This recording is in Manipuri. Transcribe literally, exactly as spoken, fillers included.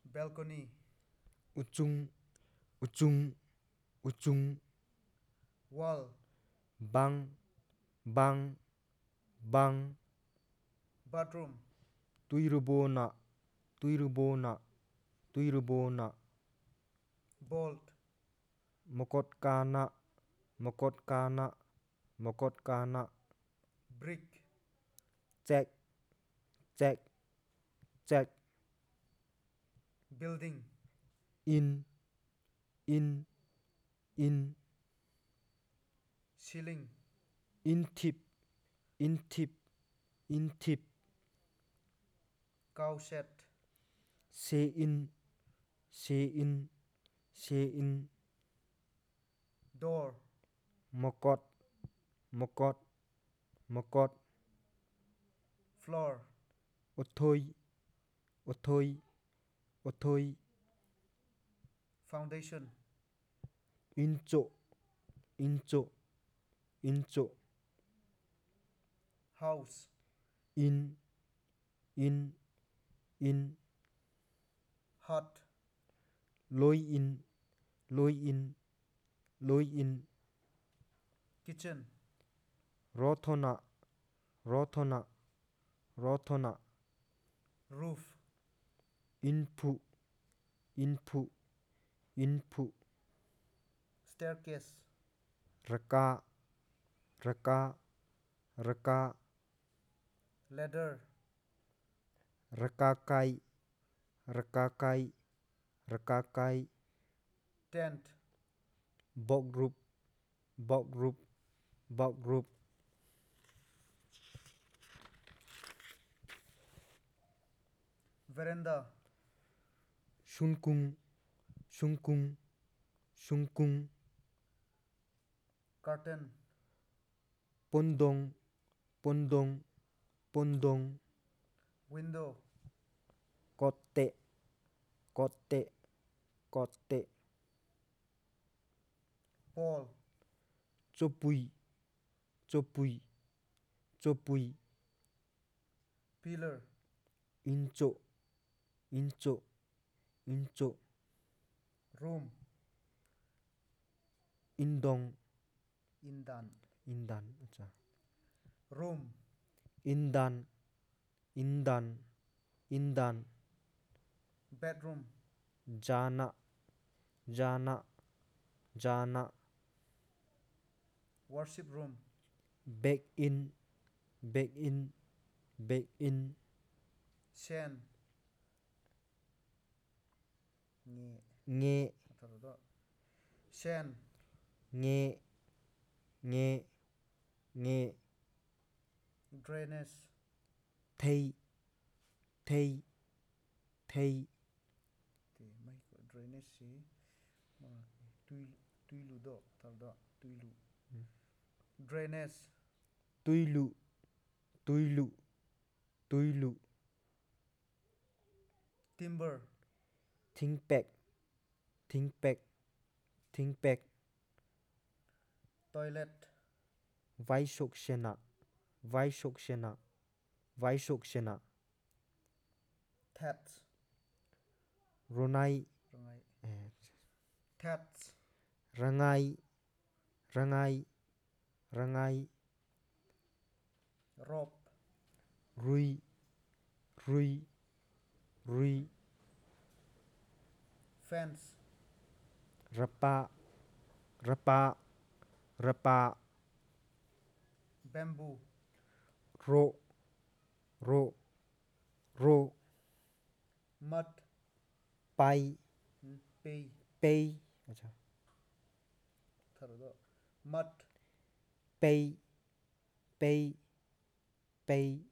balcony uchung uchung uchung wall bang bang bang bathroom tuirubona tuirubona tuirubona bolt mokotkana mokotkana mokotkana brick check check check building in in in ceiling intip intip intip cow shed say in say in say in door mokot mokot mokot floor othoi othoi othoi foundation incho incho incho house in in in hut lôi in lôi in lôi in kitchen rothona rothona rothona roof inpu inpu inpu staircase raka raka raka ladder rakakai rakakai rakakai tent box group box group box group veranda shunkung shunkung shunkung curtain pondong pondong pondong window kotte kotte kotte pole chopui chopui chopui pillar incho incho incho room indong indan indan acha room indan indan indan bedroom jana jana jana worship room back in back in back in shen nge nge ataro shen nge nge nge drainage thei thei thei thì mấy cái drainage xí mà tuy tuy lù độ thảo độ tuy lù drainage tuilu tuilu tuilu timber think back think back think back toilet vaishokshena vaishokshena vaishokshena taps ronai rangai eh, taps rangai rangai rangai rope rui rui rui fence rapa rapa rapa bamboo ro ro ro mud pai hmm, pay pay acha thảo độ mud pay pay pay